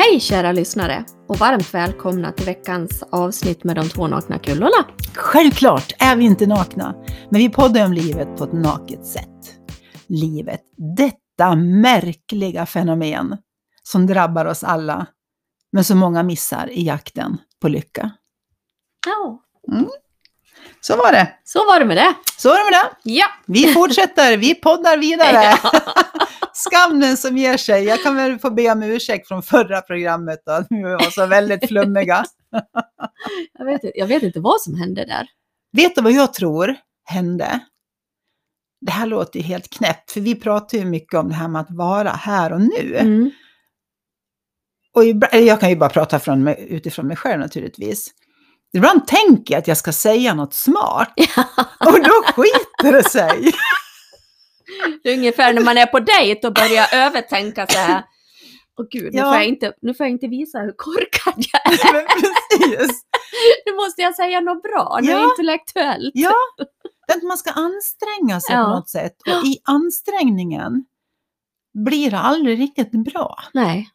Hej kära lyssnare och varmt välkomna till veckans avsnitt med de två nakna kullorna. Självklart är vi inte nakna, men vi poddar om livet på ett naket sätt. Livet, detta märkliga fenomen som drabbar oss alla, men så många missar i jakten på lycka. Ja. Så var det. Så var det med det. Så var det med det. Ja. Vi fortsätter, vi poddar vidare. Ja. Skam den som ger sig. Jag kan väl få be om ursäkt från förra programmet då. Vi var så väldigt flummiga. Jag vet inte vad som hände där. Vet du vad jag tror hände? Det här låter ju helt knäppt, för vi pratar ju mycket om det här med att vara här och nu. Mm. Och jag kan ju bara prata utifrån mig själv naturligtvis. Ibland tänker jag att jag ska säga något smart. Och då skiter det sig. Det är ungefär när man är på dejt och börjar övertänka så här. Åh gud, nu får jag inte visa hur korkad jag är. Men precis. Nu måste jag säga något bra, något intellektuellt. Ja, att man ska anstränga sig på något sätt. Och i ansträngningen blir det aldrig riktigt bra. Nej.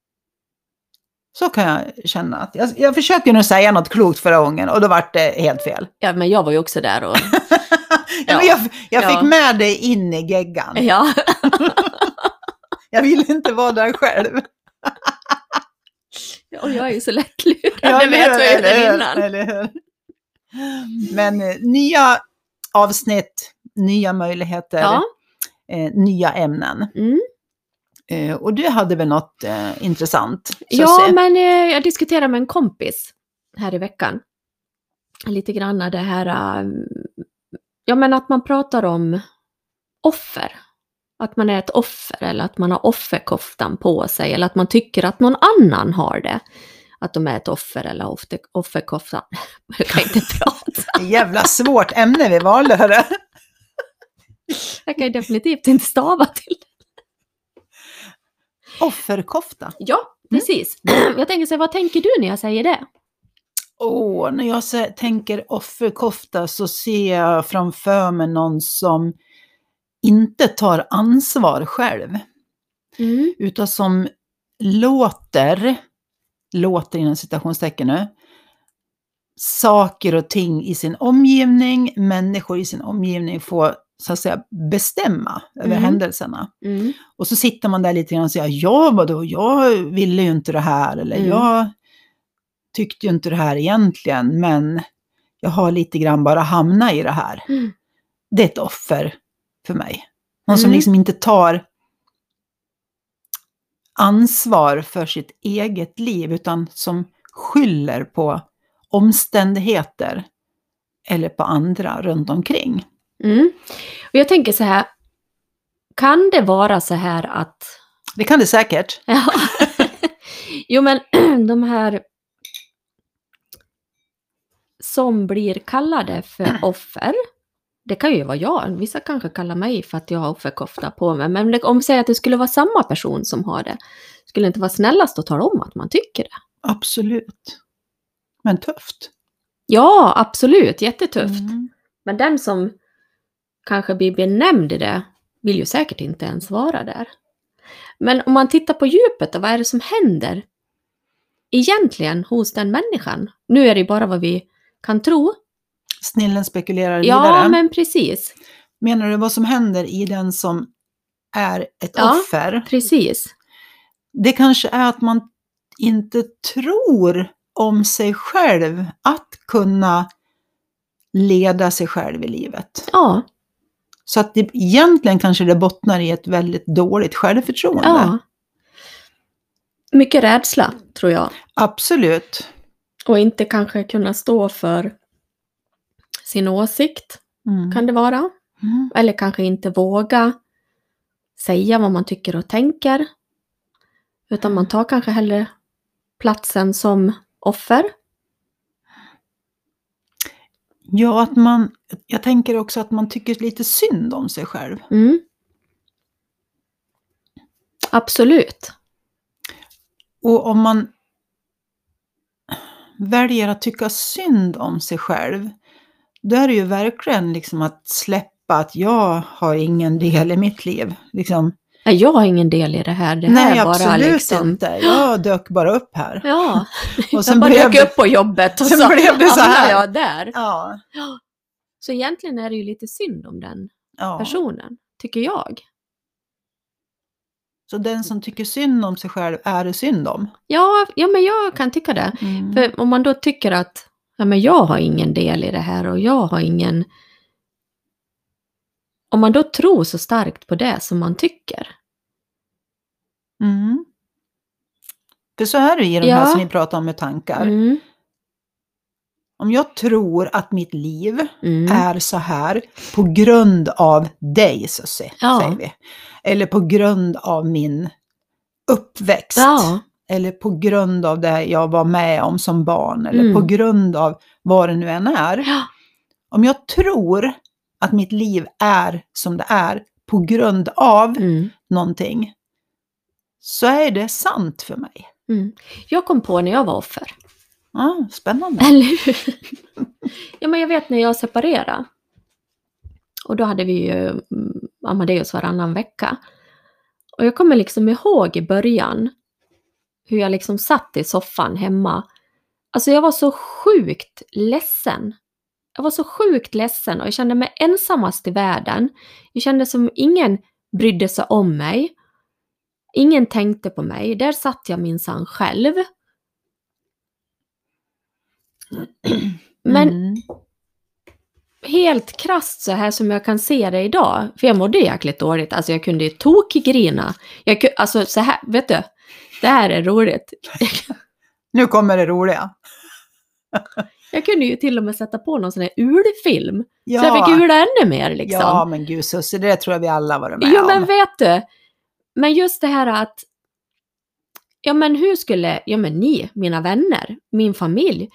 Så kan jag känna. Att jag försöker nog säga något klokt förra gången och då var det helt fel. Ja, men jag var ju också där. Och... Men jag fick med dig in i geggan. Ja. Jag vill inte vara där själv. Och jag är ju så lättlurad, det vet vi ju redan innan. Eller hur? Men nya avsnitt, nya möjligheter, nya ämnen. Mm. Och du hade väl något intressant? Men jag diskuterade med en kompis här i veckan. Lite grann det här, men att man pratar om offer. Att man är ett offer eller att man har offerkoftan på sig. Eller att man tycker att någon annan har det. Att de är ett offer eller offerkoftan. Jag kan inte prata. Jävla svårt ämne vi valde, hörru. Jag kan definitivt inte stava till det. Offerkofta? Ja, precis. Jag tänker så, vad tänker du när jag säger det? När jag tänker offerkofta så ser jag framför mig någon som inte tar ansvar själv. Mm. Utan som låter inom citationstecken nu, saker och ting i sin omgivning, människor i sin omgivning får så att säga bestämma över händelserna. Mm. Och så sitter man där lite grann och säger, jag ville ju inte det här, eller jag tyckte ju inte det här egentligen, men jag har lite grann bara hamnat i det här. Mm. Det är ett offer för mig. Någon som liksom inte tar ansvar för sitt eget liv, utan som skyller på omständigheter eller på andra runt omkring. Mm. Och jag tänker så här, kan det vara så här att... Det kan det säkert. Ja. Jo, men de här som blir kallade för offer, det kan ju vara jag. Vissa kanske kallar mig för att jag har offerkofta på mig. Men om vi säger att det skulle vara samma person som har det, skulle det inte vara snällast att tala om att man tycker det? Absolut. Men tufft. Ja, absolut. Jättetufft. Mm. Men den som kanske blir benämnd i det vill ju säkert inte ens vara där. Men om man tittar på djupet, vad är det som händer egentligen hos den människan? Nu är det bara vad vi kan tro. Snillen spekulerar vidare. Ja, men precis. Menar du vad som händer i den som är ett offer? Ja, precis. Det kanske är att man inte tror om sig själv att kunna leda sig själv i livet. Ja. Så att det egentligen kanske det bottnar i ett väldigt dåligt självförtroende. Ja. Mycket rädsla, tror jag. Absolut. Och inte kanske kunna stå för sin åsikt, kan det vara. Mm. Eller kanske inte våga säga vad man tycker och tänker. Utan man tar kanske hellre platsen som offer. Ja, jag tänker också att man tycker lite synd om sig själv. Mm. Absolut. Och om man väljer att tycka synd om sig själv, då är det ju verkligen liksom att släppa att jag har ingen del i mitt liv. Liksom, Jag har ingen del i det här. Det Nej, här bara absolut liksom... inte. Jag dök bara upp här. Ja, Och sen jag bara blev dök upp på jobbet och sen så blev det så här. hamnade jag där. Ja. Så egentligen är det ju lite synd om den Ja. personen, tycker jag. Så den som tycker synd om sig själv är det synd om? Ja, men jag kan tycka det. För om man då tycker att men jag har ingen del i det här och jag har ingen... Om man då tror så starkt på det som man tycker. För så är det i de här som vi pratar om med tankar. Om jag tror att mitt liv är så här på grund av dig, Susie, säger vi. Eller på grund av min uppväxt. Ja. Eller på grund av det jag var med om som barn. Eller på grund av vad det nu än är. Ja. Om jag tror att mitt liv är som det är på grund av någonting, så är det sant för mig. Jag kom på när jag var offer. Spännande. Eller hur? Ja, men jag vet när jag separerade. Och då hade vi ju Amadeus varannan vecka. Och jag kommer liksom ihåg i början hur jag liksom satt i soffan hemma. Alltså jag var så sjukt ledsen. Jag var så sjukt ledsen och jag kände mig ensammast i världen. Jag kände som ingen brydde sig om mig. Ingen tänkte på mig. Där satt jag minsann själv. Men helt krasst så här som jag kan se det idag. För jag mådde jäkligt dåligt. Alltså jag kunde ju tokgrina. Alltså så här, vet du. Det här är roligt. Nu kommer det roliga. Jag kunde ju till och med sätta på någon sån här ulfilm. Ja. Så jag fick ula ännu mer liksom. Ja, men gud Susie, det tror jag vi alla var med om. Jo, men vet du. Men just det här att... Ja, men hur skulle... Ja, men ni, mina vänner, min familj.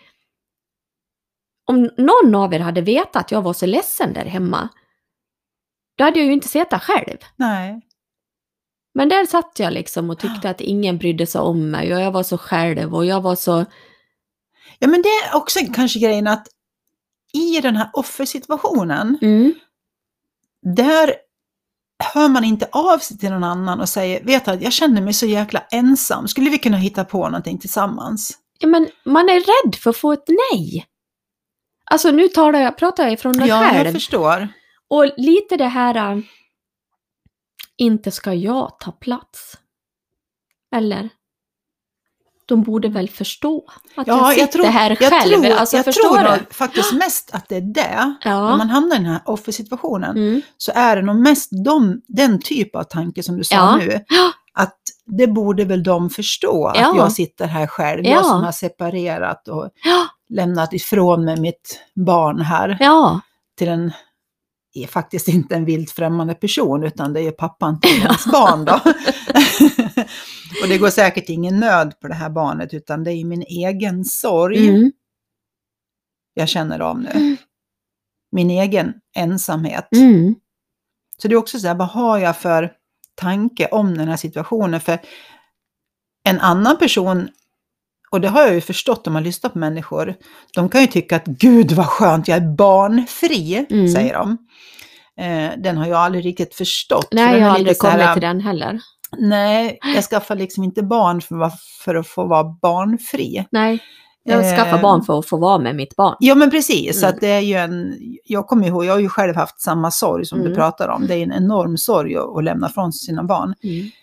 Om någon av er hade vetat att jag var så ledsen där hemma. Då hade jag ju inte sett det själv. Nej. Men där satt jag liksom och tyckte att ingen brydde sig om mig. Och jag var så själv och jag var så... Ja, men det är också kanske grejen att i den här offersituationen, där hör man inte av sig till någon annan och säger, vet att jag känner mig så jäkla ensam. Skulle vi kunna hitta på någonting tillsammans? Ja, men man är rädd för att få ett nej. Alltså nu pratar jag ifrån mig själv. Ja, jag förstår. Och lite det här, inte ska jag ta plats. Eller? De borde väl förstå att jag sitter här själv. Jag tror faktiskt mest att det är det. Ja. När man hamnar i den här offersituationen så är det nog mest den typ av tanke som du sa nu. Att det borde väl de förstå att jag sitter här själv. Jag som har separerat och lämnat ifrån mig mitt barn här. Till en... är faktiskt inte en vilt främmande person utan det är pappan till hans barn då. Och det går säkert ingen nöd på det här barnet utan det är min egen sorg jag känner av nu. Min egen ensamhet. Så det är också så här, vad har jag för tanke om den här situationen? För en annan person, och det har jag ju förstått om man lyssnar på människor, de kan ju tycka att gud vad skönt, jag är barnfri, säger de. Den har jag aldrig riktigt förstått. Nej, jag har aldrig kommit till den heller. Nej, jag skaffar liksom inte barn för att få vara barnfri. Nej, jag skaffar barn för att få vara med mitt barn. Ja, men precis. Så att det är ju jag kommer ihåg, jag har ju själv haft samma sorg som du pratar om. Det är en enorm sorg att lämna från sina barn.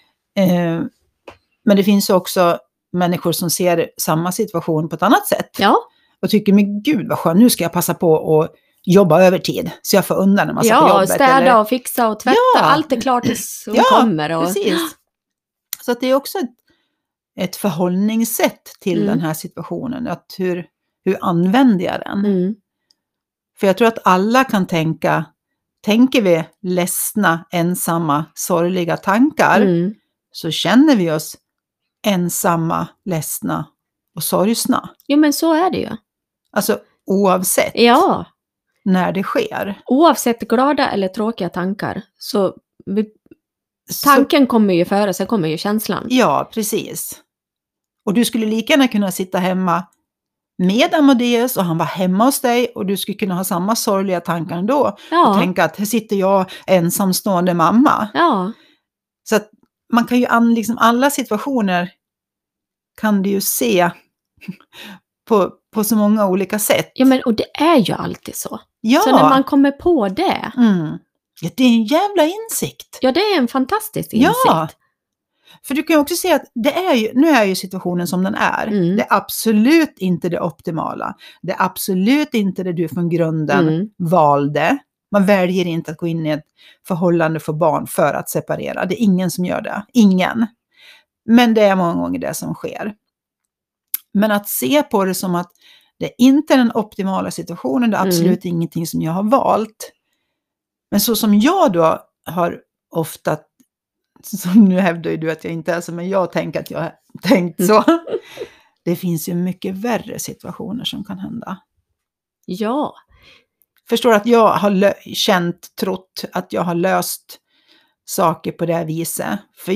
Men det finns också människor som ser samma situation på ett annat sätt. Ja. Och tycker, men gud vad skönt, nu ska jag passa på att jobba övertid. Så jag får undan en massa på jobbet. Ja, städa och fixa och tvätta. Allt är klart tills hon kommer. Och... precis. Så att det är också ett förhållningssätt till den här situationen. Att hur använder jag den? För jag tror att alla kan tänker vi ledsna, ensamma, sorgliga tankar, så känner vi oss ensamma, ledsna och sorgsna. Jo, men så är det ju. Alltså oavsett när det sker. Oavsett glada eller tråkiga tankar så tanken kommer ju före, sen kommer ju känslan. Ja, precis. Och du skulle lika gärna kunna sitta hemma med Amadeus och han var hemma hos dig och du skulle kunna ha samma sorgliga tankar ändå. Och tänka att här sitter jag ensamstående mamma. Ja. Så att man kan ju liksom alla situationer kan du ju se på så många olika sätt. Ja, men och det är ju alltid så. Ja. Så när man kommer på det. Ja, det är en jävla insikt. Ja, det är en fantastisk insikt. Ja. För du kan ju också se att nu är ju situationen som den är. Det är absolut inte det optimala. Det är absolut inte det du från grunden valde. Man väljer inte att gå in i ett förhållande för barn för att separera. Det är ingen som gör det. Ingen. Men det är många gånger det som sker. Men att se på det som att det inte är den optimala situationen. Det är absolut ingenting som jag har valt. Men så som jag då har ofta, som nu hävdar ju du att jag inte är så, men jag tänker att jag har tänkt så. Det finns ju mycket värre situationer som kan hända. Ja. Förstår att jag har trott att jag har löst saker på det här viset. För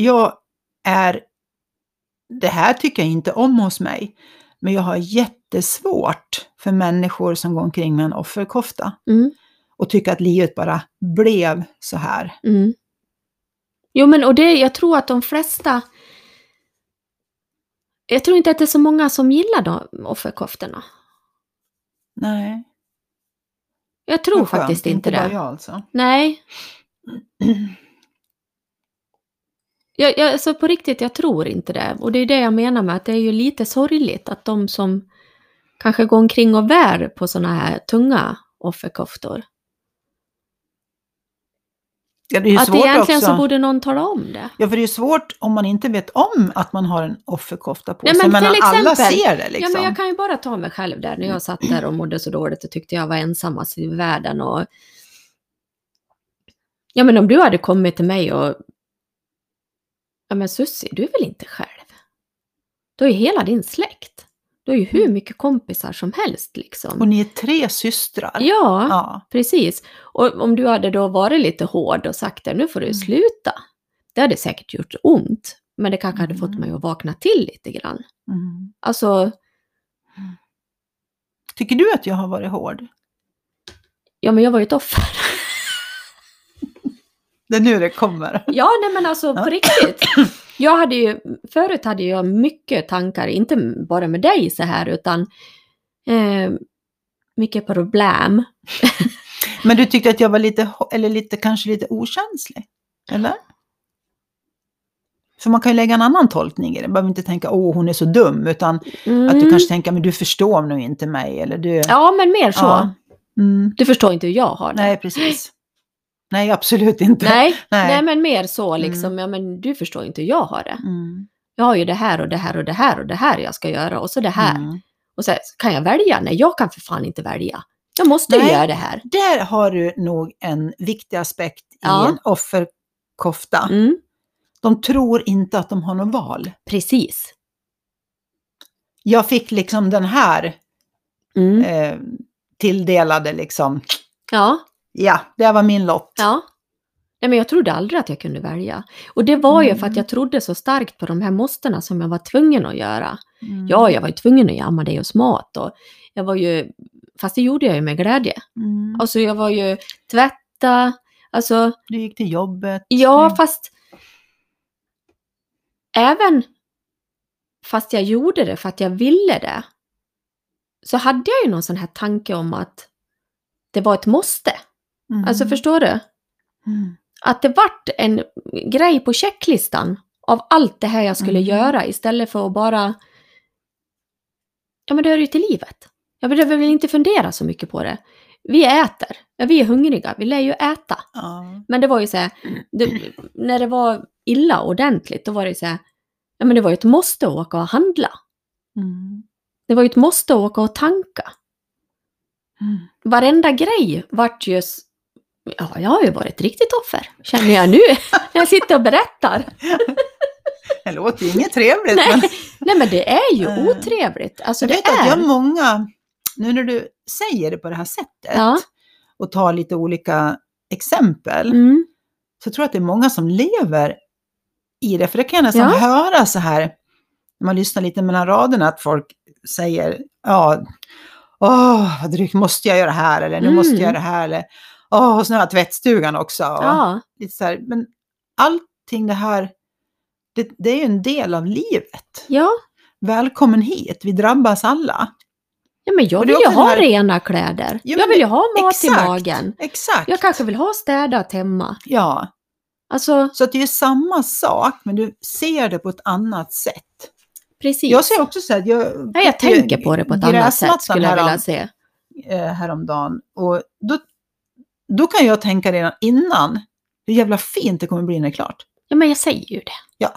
det här tycker jag inte om hos mig. Men jag har jättesvårt för människor som går omkring med en offerkofta. Och tycker att livet bara blev så här. Jo, men och jag tror att de flesta... Jag tror inte att det är så många som gillar de offerkoftorna. Nej. Jag tror faktiskt inte det. Bara jag alltså. Nej. Så på riktigt, jag tror inte det. Och det är det jag menar med att det är ju lite sorgligt att de som kanske går omkring och bär på såna här tunga offerkoftor. Ja, det är ju att svårt egentligen också. Så borde någon tala om det. Ja, för det är svårt om man inte vet om att man har en offerkofta på sig. Men Men till alla exempel, ser det liksom. Ja, men jag kan ju bara ta mig själv där. När jag satt där och mådde så dåligt och tyckte jag var ensammast i världen. Och... Ja, men om du hade kommit till mig och... Ja, men Sussi, du är väl inte själv? Du är ju hela din släkt. Du är ju hur mycket kompisar som helst liksom. Och ni är 3 systrar. Ja, precis. Och om du hade då varit lite hård och sagt det, nu får du sluta. Det hade säkert gjort ont. Men det kanske hade fått mig att vakna till lite grann. Alltså... Tycker du att jag har varit hård? Ja, men jag var ju ett offer. Det är nu det kommer. Ja, nej men alltså på riktigt. Förut hade jag mycket tankar, inte bara med dig så här, utan mycket problem. Men du tyckte att jag var kanske lite okänslig, eller? För man kan ju lägga en annan tolkning i det. Man behöver inte tänka, hon är så dum, utan att du kanske tänker, men du förstår nog inte mig. Eller du... Ja, men mer så. Ja. Du förstår inte hur jag har det. Nej, precis. Nej, absolut inte. Nej, men mer så liksom. Ja, men du förstår inte hur jag har det. Jag har ju det här och det här och det här och det här jag ska göra. Och så det här. Och så kan jag välja? Nej, jag kan för fan inte välja. Jag måste ju göra det här. Där har du nog en viktig aspekt i en offerkofta. De tror inte att de har något val. Precis. Jag fick liksom den här tilldelade liksom. Ja, det var min lott. Ja. Nej, men jag trodde aldrig att jag kunde välja. Och det var ju för att jag trodde så starkt på de här måstena som jag var tvungen att göra. Ja, jag var ju tvungen att jamma dig hos mat. Och jag var ju, fast det gjorde jag ju med glädje. Alltså jag var ju tvätta. Alltså, du gick till jobbet. Ja, fast jag gjorde det för att jag ville det. Så hade jag ju någon sån här tanke om att det var ett måste. Alltså förstår du? Att det vart en grej på checklistan av allt det här jag skulle göra istället för att bara... Ja, men det hör ju till livet. Jag behöver väl inte fundera så mycket på det. Vi äter. Ja, vi är hungriga. Vi lär ju äta. Men det var ju så här... när det var illa ordentligt, då var det så här... Ja, men det var ju ett måste att åka och handla. Det var ju ett måste att åka och tanka. Varenda grej vart ju... Ja, jag har ju varit ett riktigt offer, känner jag nu. När jag sitter och berättar. Det låter ju inget trevligt. Nej, men det är ju otrevligt. Alltså, jag vet att jag har många, nu när du säger det på det här sättet och tar lite olika exempel, så tror jag att det är många som lever i det. För det kan jag nästan höra så här, när man lyssnar lite mellan raderna, att folk säger, vad drygt, måste jag göra det här? Eller nu måste jag göra det här? Eller, och så har jag tvättstugan också. Lite så här, men allt allting det här, det är ju en del av livet. Ja. Välkommen hit, vi drabbas alla. Ja, men jag Och det vill är ju också ha det här- rena kläder. Ja, men jag vill ju ha mat exakt, i magen. Exakt. Jag kanske vill ha städat hemma. Ja, Alltså, så att det är samma sak, men du ser det på ett annat sätt. precis. Jag ser också så här, jag tänker på det på ett annat sätt, skulle jag vilja se. Häromdagen. Och då kan jag tänka redan innan hur jävla fint det kommer bli när det är klart. Ja, men jag säger ju det. Ja.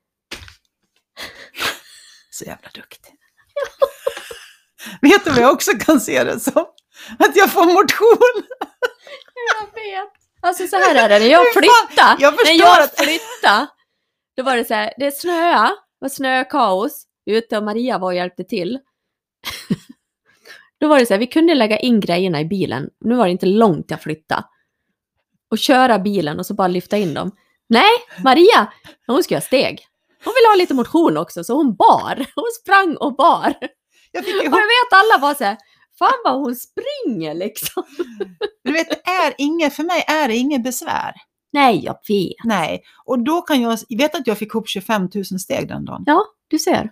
Så jävla duktig. Vet du vad jag också kan se det som? Att jag får motion. Jag vet. Alltså så här är det, när jag flyttade, då var det så här, det var snökaos ute och Maria var och hjälpte till. Då var det så här, vi kunde lägga in grejerna i bilen. Nu var det inte långt jag flyttade. Och köra bilen och så bara lyfta in dem. Nej, Maria, hon skulle ha steg. Hon ville ha lite motion också, så hon bar. Hon sprang och bar. Och jag vet, alla var så här, fan vad hon springer liksom. Du vet, för mig är det inget besvär. Nej, jag vet. Nej, och då kan jag vet att jag fick ihop 25 000 steg den dagen. Ja, du ser.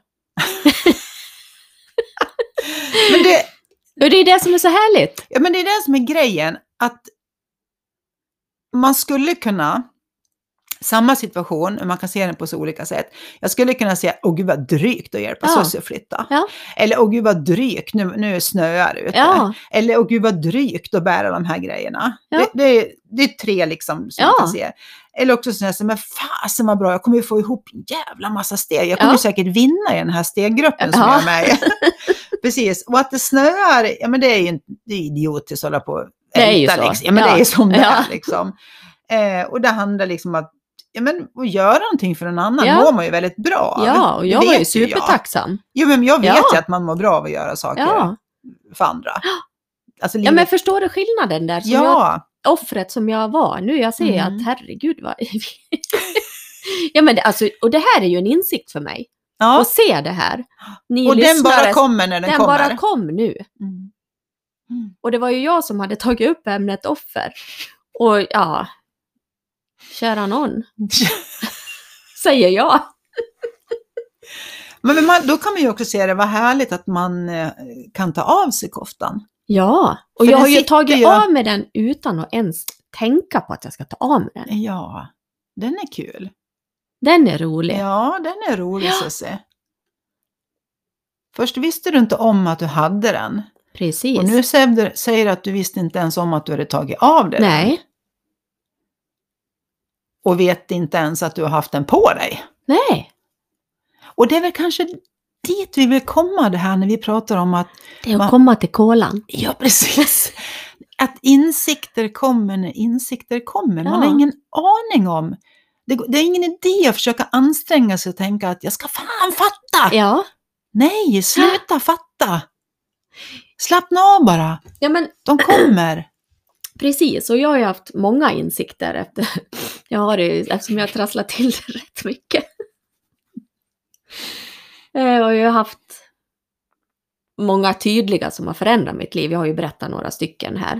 Men det är det som är så härligt. Ja, men det är det som är grejen, att man skulle kunna, samma situation, man kan se den på så olika sätt. Jag skulle kunna säga, åh gud vad drygt att hjälpa Sussie att flytta. Ja. Eller åh gud vad drygt, nu snöar det ute. Ja. Eller åh gud vad drygt att bära de här grejerna. Ja. Det är 3 liksom som man kan se. Eller också så här, men fasen vad bra, jag kommer ju få ihop en jävla massa steg. Jag kommer säkert vinna i den här steggruppen som jag är med i. Precis, och att det snöar, ja men det är ju det är idiotiskt att hålla på och älta, liksom. Ja men det är som det är liksom. Och det handlar liksom att att göra någonting för en annan mår man ju väldigt bra av. Ja, och jag var ju supertacksam. Jo, men jag vet ju att man mår bra av att göra saker för andra. Alltså, ja, men förstår du skillnaden där? Som offret som jag var. Nu jag ser att herregud vad... ja, men och det här är ju en insikt för mig. Ja. Och se det här. Ni och den bara kommer när den kommer. Den bara kom nu. Och det var ju jag som hade tagit upp ämnet offer. Och kära någon. Säger jag. Men då kan man ju också se det, vad härligt att man kan ta av sig koftan. Ja, och jag har ju tagit av med den utan att ens tänka på att jag ska ta av med den. Ja, den är kul. Den är rolig. Ja, den är rolig så se. Först visste du inte om att du hade den. Precis. Och nu säger du att du visste inte ens om att du hade tagit av den. Nej. Och vet inte ens att du har haft den på dig. Nej. Och det är väl kanske dit vi vill komma det här när vi pratar om att... Det är att komma till kolan. Ja, precis. Att insikter kommer när insikter kommer. Man har ingen aning om. Det är ingen idé att försöka anstränga sig och tänka att jag ska fan fatta. Ja. Nej, sluta fatta. Slappna av bara. Ja, men... De kommer. Precis, och jag har ju haft många insikter eftersom jag trasslar till det rätt mycket. Och jag har haft många tydliga som har förändrat mitt liv. Jag har ju berättat några stycken här.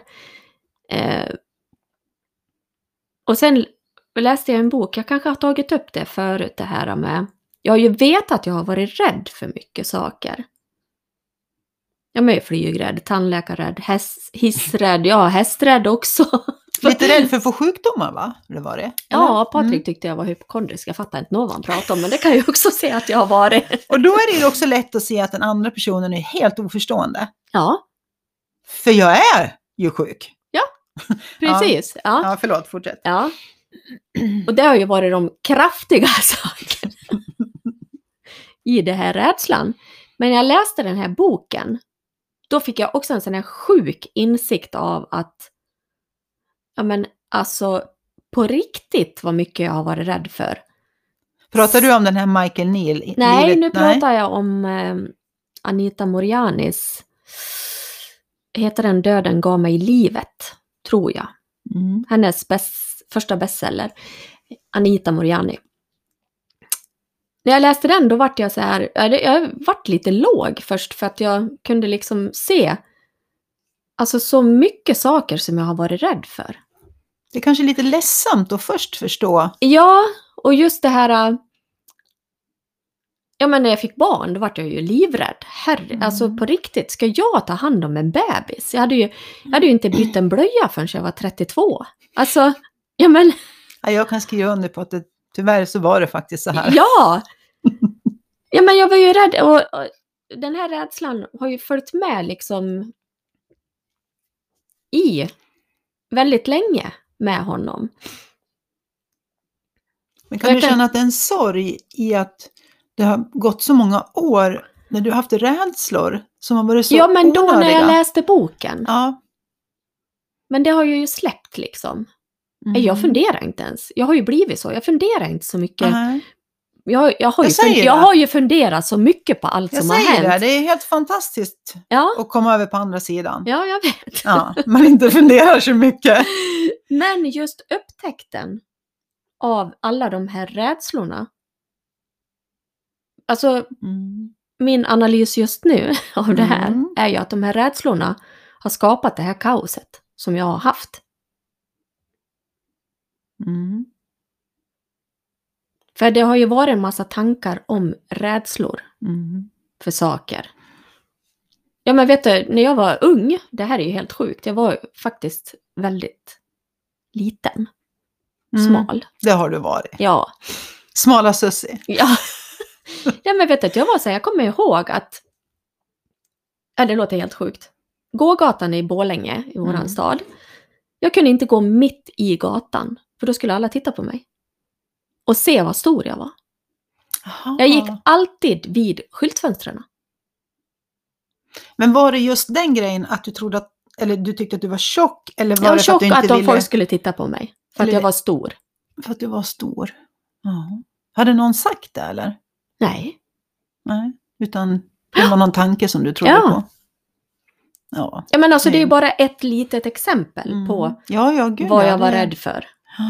Och sen läste jag en bok, jag kanske har tagit upp det förut det här med... Jag har ju vetat att jag har varit rädd för mycket saker. Jag är flygrädd, tandläkarrädd, hissrädd, hästrädd också. Lite rädd för att få sjukdomar, va? Det var det? Ja, Patrik tyckte jag var hypokondrisk. Jag fattar inte vad han pratade om, men det kan jag också se att jag har varit. Och då är det ju också lätt att se att den andra personen är helt oförstående. Ja. För jag är ju sjuk. Ja, precis. Ja, förlåt, fortsätt. Ja. Och det har ju varit de kraftiga sakerna i det här rädslan. Men när jag läste den här boken, då fick jag också en sån här sjuk insikt av att på riktigt vad mycket jag har varit rädd för. Pratar du om den här Michael Neill? Nej, nu pratar jag om Anita Moorjanis, heter den Döden gav mig livet, tror jag. Hennes första bestseller, Anita Moorjani. När jag läste den, då vart jag så här, jag vart lite låg först för att jag kunde liksom se så mycket saker som jag har varit rädd för. Det är kanske lite ledsamt att först förstå. Ja, Och just det här... Ja, men när jag fick barn, då var jag ju livrädd. Alltså på riktigt, ska jag ta hand om en bebis? Jag hade ju inte bytt en blöja förrän jag var 32. Alltså, ja men... Ja, jag kan skriva under på att tyvärr så var det faktiskt så här. Ja! Ja, men jag var ju rädd. Och den här rädslan har ju följt med liksom i väldigt länge med honom. Men kan du känna att det är en sorg i att det har gått så många år när du har haft rädslor som har varit så Ja, men då onödiga? när jag läste boken. Ja. Men det har ju släppt liksom. Jag funderar inte ens. Jag har ju blivit så. Jag funderar inte så mycket. Jag har ju funderat så mycket på allt som har hänt. Jag säger det är helt fantastiskt att komma över på andra sidan. Ja, jag vet. Ja, man inte funderar så mycket. Men just upptäckten av alla de här rädslorna. Alltså, min analys just nu av det här är ju att de här rädslorna har skapat det här kaoset som jag har haft. För det har ju varit en massa tankar om rädslor för saker. Ja, men vet du, när jag var ung, det här är ju helt sjukt, jag var faktiskt väldigt liten. Smal. Det har du varit. Ja. Smala Sussi. Ja. Ja, men vet du, jag var så här, jag kommer ihåg att, det låter helt sjukt. Gågatan i Borlänge, i våran stad. Jag kunde inte gå mitt i gatan, för då skulle alla titta på mig. Och se vad stor jag var. Aha. Jag gick alltid vid skyltfönstren. Men var det just den grejen att du trodde att, eller du tyckte att du var tjock? Eller var det tjock för att du inte ville... folk skulle titta på mig. För att jag var stor. För att du var stor. Ja. Hade någon sagt det eller? Nej. Nej, utan det var någon tanke som du trodde på. Ja. Ja, men alltså det är ju bara ett litet exempel på vad jag var rädd för.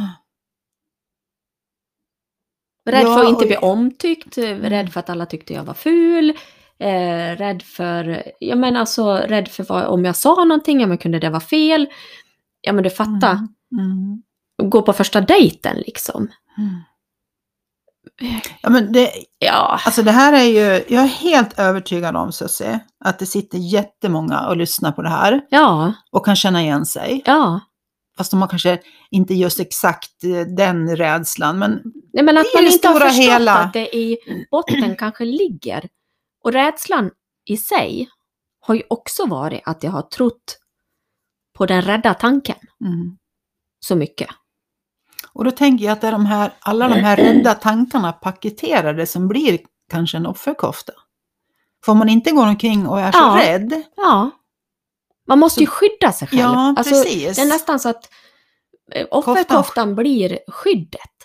Rädd för att inte bli omtyckt, rädd för att alla tyckte jag var ful, rädd för, rädd för om jag sa någonting, men kunde det vara fel? Ja, men du fattar. Gå på första dejten liksom. Ja, men alltså det här är ju, jag är helt övertygad om, Sussi, att det sitter jättemånga och lyssnar på det här. Ja. Och kan känna igen sig. Ja. Fast de har kanske inte just exakt den rädslan. Men att man inte har förstått att det i botten kanske ligger. Och rädslan i sig har ju också varit att jag har trott på den rädda tanken. Så mycket. Och då tänker jag att det är alla de här rädda tankarna paketerade som blir kanske en offerkofta. För om man inte går omkring och är så rädd. Ja. Man måste ju skydda sig själv. Ja, alltså, precis. Det är nästan så att offerkoftan blir skyddet.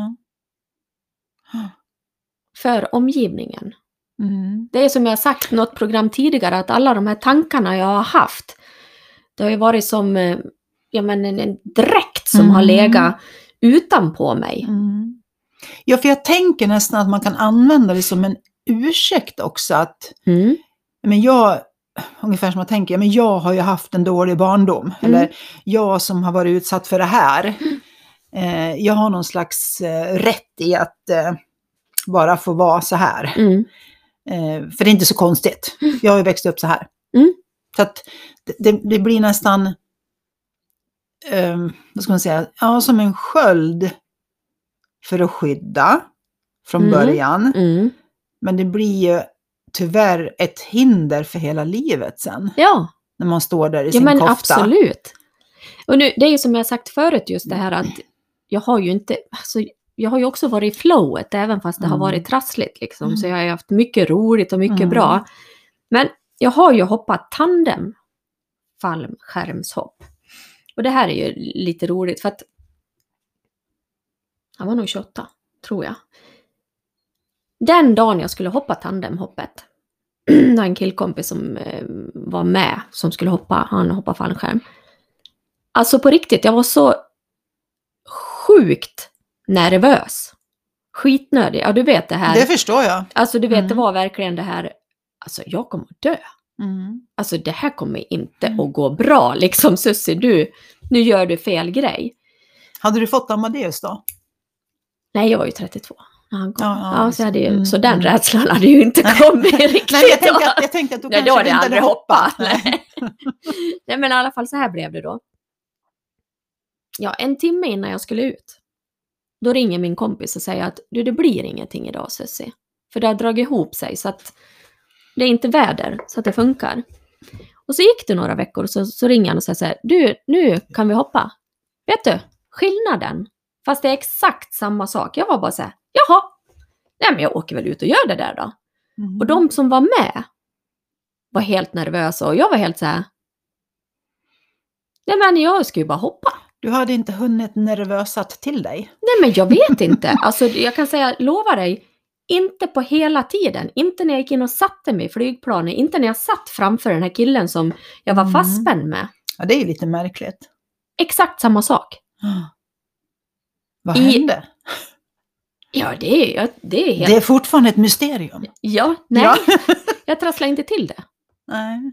För omgivningen. Det är som jag sagt i något program tidigare, att alla de här tankarna jag har haft, det har ju varit som en dräkt som har legat utanpå mig. Ja, för jag tänker nästan att man kan använda det som en ursäkt också. Att, men jag, ungefär som jag tänker, men jag har ju haft en dålig barndom. Eller jag som har varit utsatt för det här. Jag har någon slags rätt i att bara få vara så här. För det är inte så konstigt. Jag har ju växt upp så här. Så att det blir nästan... vad ska man säga? Ja, som en sköld för att skydda från början. Men det blir ju tyvärr ett hinder för hela livet sen. Ja. När man står där i sin kofta. Absolut. Och nu, det är ju som jag sagt förut, just det här att jag har ju inte, alltså, jag har ju också varit i flowet även fast det har varit trassligt liksom. Så jag har ju haft mycket roligt och mycket bra. Men jag har ju hoppat tandem fallskärmshopp. Och det här är ju lite roligt för att han var nog 28, tror jag. Den dagen jag skulle hoppa tandemhoppet, en killkompis som var med som skulle hoppa, han hoppade fallskärm. Alltså på riktigt, jag var så sjukt nervös. Skitnödig. Ja, du vet det här. Det förstår jag. Alltså du vet, det var verkligen det här, alltså jag kommer att dö. Alltså det här kommer inte att gå bra. Liksom Sussi, nu gör du fel grej. Hade du fått Amadeus då? Nej, jag var ju 32 när han kom. Ja, så, så den rädslan hade ju inte kommit riktigt. Nej, jag tänkte att du kanske inte hade hoppat. Nej. Nej, men i alla fall så här blev det då. Ja, en timme innan jag skulle ut. Då ringer min kompis och säger att det blir ingenting idag, Sussie. För det har dragit ihop sig så att det är inte väder så att det funkar. Och så gick det några veckor och så ringer han och säger så här, du, nu kan vi hoppa. Vet du, skillnaden, fast det är exakt samma sak. Jag var bara så här, jaha, nej men jag åker väl ut och gör det där då. Mm. Och de som var med var helt nervösa och jag var helt så här, nej men jag ska ju bara hoppa. Du hade inte hunnit nervösat till dig? Nej, men jag vet inte. Alltså jag kan säga, lova dig, inte på hela tiden. Inte när jag gick in och satte mig i flygplanet. Inte när jag satt framför den här killen som jag var fastspänd med. Ja, det är ju lite märkligt. Exakt samma sak. Vad hände? Ja, det är helt... Det är fortfarande ett mysterium. Ja, nej. Ja. Jag trasslar inte till det. Nej.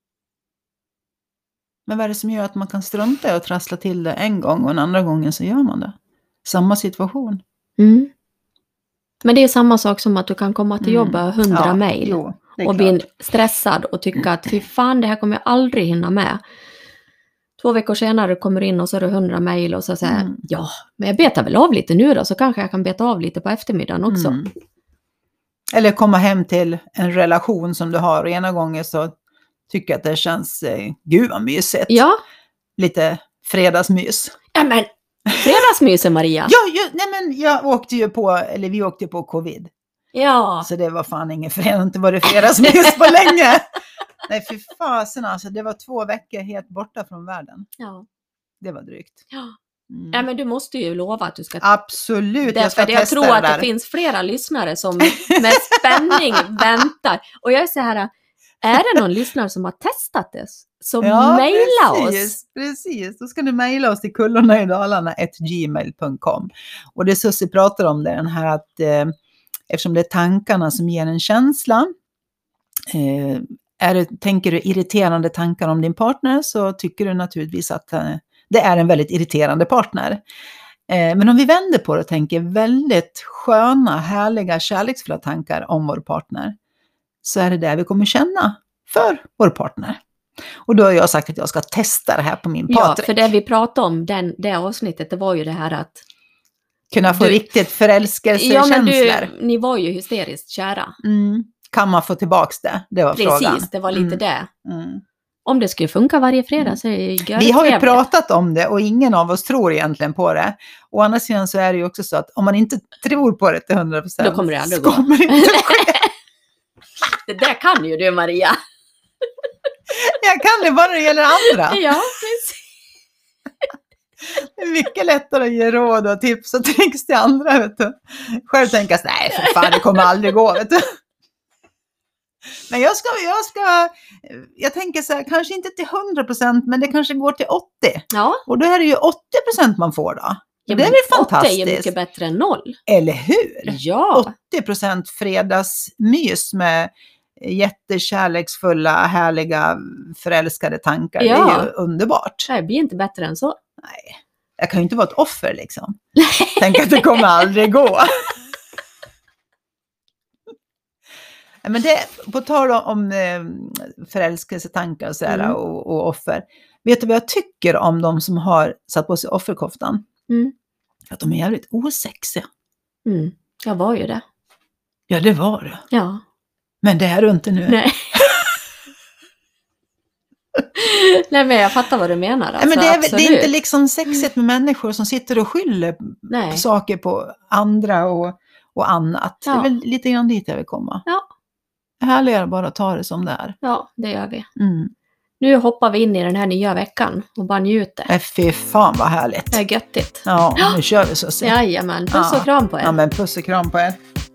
Men vad är det som gör att man kan strunta och trassla till det en gång och en andra gången så gör man det? Samma situation. Mm. Men det är samma sak som att du kan komma till jobbet 100 mejl och bli stressad och tycka att fy fan, det här kommer jag aldrig hinna med. 2 veckor senare kommer du in och så är det 100 mejl och så säger ja, men jag betar väl av lite nu då, så kanske jag kan beta av lite på eftermiddagen också. Mm. Eller komma hem till en relation som du har och ena gången så tycker att det känns, gud vad mysigt. Ja. Lite fredagsmys. Ja men, fredagsmysen Maria. Nej men vi åkte ju på covid. Ja. Så det var fan ingen fredag, inte var det fredagsmys på länge. Nej för fasen alltså, det var 2 veckor helt borta från världen. Ja. Det var drygt. Ja. Ja men du måste ju lova att du ska... Absolut, jag ska testa jag tror att det finns flera lyssnare som med spänning väntar. Och jag är så här, är det någon lyssnare som har testat det? Så mejla oss. Precis, då ska du mejla oss till kullornaidalarna@gmail.com. Och det Sussie pratar om det, den här att eftersom det är tankarna som ger en känsla. Tänker du irriterande tankar om din partner så tycker du naturligtvis att det är en väldigt irriterande partner. Men om vi vänder på det och tänker väldigt sköna, härliga, kärleksfulla tankar om vår partner så är det där vi kommer känna för vår partner. Och då har jag sagt att jag ska testa det här på min Patrik. Ja, för det vi pratade om, det avsnittet, det var ju det här att... Kunna få riktigt förälskelsekänslor. Ja, men ni var ju hysteriskt kära. Mm. Kan man få tillbaks det? Det var frågan. Precis, det var lite det. Mm. Om det skulle funka varje fredag så är det ju vi har ju pratat om det och ingen av oss tror egentligen på det. Å andra sidan så är det ju också så att om man inte tror på det till 100% då kommer det aldrig gå. Det där kan ju du Maria. Jag kan det bara när det gäller andra. Ja, precis. Det är mycket lättare att ge råd och tips och tricks till andra, vet du. Själv tänker jag, nej för fan, det kommer aldrig gå, vet du. Men jag tänker så här, kanske inte till 100%, men det kanske går till 80%. Ja. Och då är det ju 80% man får då. Ja, det är väl fantastiskt. 80 är mycket bättre än 0. Eller hur? Ja. 80% fredagsmys med jättekärleksfulla, härliga, förälskade tankar. Ja. Det är ju underbart. Det blir inte bättre än så. Nej, jag kan ju inte vara ett offer liksom. Tänk att det kommer aldrig gå. Men det, på tal om förälskelsetankar och, sådär, och offer. Vet du vad jag tycker om de som har satt på sig offerkoftan? Mm. Att de är jävligt osexiga. Mm. Jag var ju det. Ja, det var det. Ja. Men det är du inte nu. Nej. Nej, men jag fattar vad du menar. Alltså, men det är inte liksom sexigt med människor som sitter och skyller på saker på andra och annat. Ja. Det är väl lite grann dit jag vill komma. Ja. Härligare bara att ta det som det är. Ja, det gör vi. Mm. Nu hoppar vi in i den här nya veckan och bara njuter. Fy fan vad härligt. Det är göttigt. Ja, nu kör vi så. Jajamän, puss och kram på er. Ja, men puss och kram på er.